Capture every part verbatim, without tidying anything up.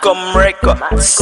Mascom Records.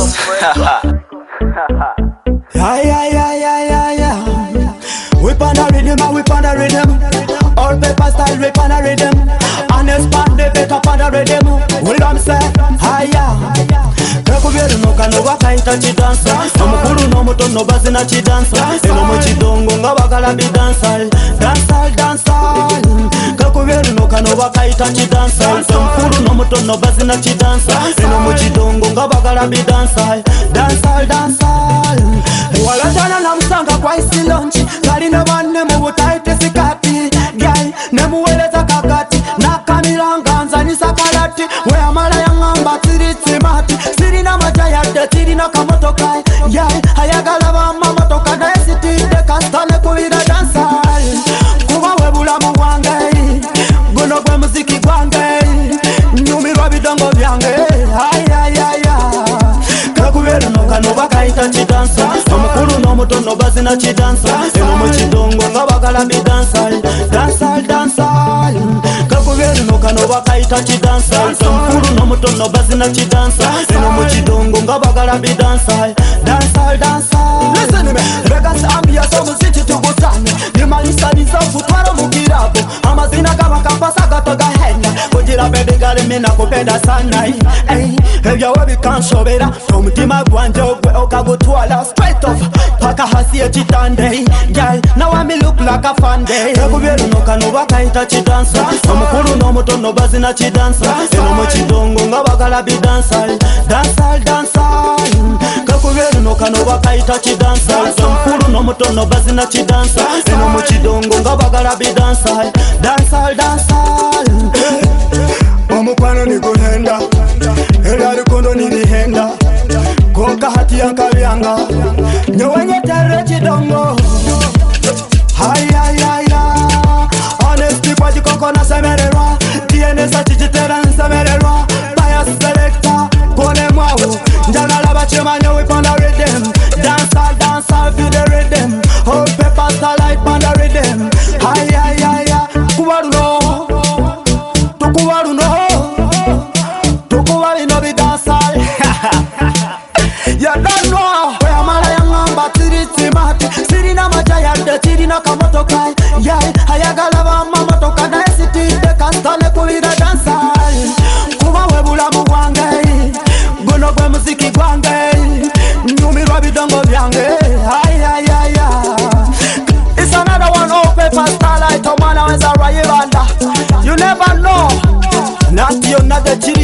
Yeah, yeah, yeah, yeah, yeah, yeah. Whip on the rhythm, and whip on the rhythm. All paper style, whip on the rhythm. And expand the beat up on the rhythm. What I'm saying, higher. Kakubyeru no kano wakaita chidansa. Omukuru no muto no bazi na chidansa. Eno mu chidongo nga bagala bi dansal. Dansal, dansal. Kakubyeru no kano wakaita chidansa. Omukuru no muto no bazi na chidansa. Eno mu chidongo nga bagala bi dansal. Dansal, dansal. Walatana na msanga kwa isi lonchi. Kali ne wane mu butaite sikati. Gai, ne muweleza kakati. Na kamilanga nzani sakalati. We amala ya ngamba tiri timati. Siri na majaya de tiri na kamotokai. Yai, hayagala wa mamotoka. Na esiti de kastane kuwira dansal. Kuwa webula muwange. Guno kwe muziki gwange. Nyumirwa bidongo vyange. Ay, ay, ay, ay. Kakubyeru no kano bakaita chidansa. Omukuru no muto no bazi na chidansa. Eno mu chidongo nga bagala bi dansal. Dansal, dansal. Kakubyeru no kano bakaita chidansa. Omukuru no muto no bazi na chidansa. Eno mu chidongo nga bagala bi dansal. Dansal, dansal. Listen to me. Vegas ambia so muziki tugusane. Nimalisa nisa futwara mukirabo. Amazina kama kampasa gatoga henya. Kujira bebe gari mina kupenda sana. Ey, ebya webi kanshobera. Omutima gwanje ogwe okagutwala straight off. Paka hasi echitande. Girl, now I me look like a fan day. Kakubyeru no kano bakaita chidansa. Omukuru no muto no bazi na chidansa. Eno mu chidongo nga bagala bi dansal. Dansal, dansal. Kakubyeru no kano bakaita chidansa. Omukuru no muto no bazi na chidansa. Eno mu chidongo nga bagala bi dansal. Dansal, dansal. Omukwano ni guhenda. Era rukundo ni lihenda. Koka hati ya kabyanga. Nyewenye tere chidongo. Hai, hai, hai, hai. Honesty kwa jikoko na semererwa. D N S achijitera nsemererwa. Bias selector, kone mwawo. Njana laba chemanya whip on the rhythm. Dancehall, dancehall feel the rhythm. Whole paper starlight on the rhythm. Hai, hai, hai, hai. Kuwaruno. Tukuwaruno. Tukuwari no bi dancehall. You don't know. We amala ya ngamba tiri timati. Siri na majaya de tiri na kamotokai. Yai, hayagala wa mamotoka na esiti de kastane kuwira dansal. Kuwa webula muwange. Guno kwe muziki gwange. Nyumirwa bidongo vyange. Ay, ay, ay, ay. It's another one of paper starlight. Omana weza rayibanda. You never know. Nati yo nade chiri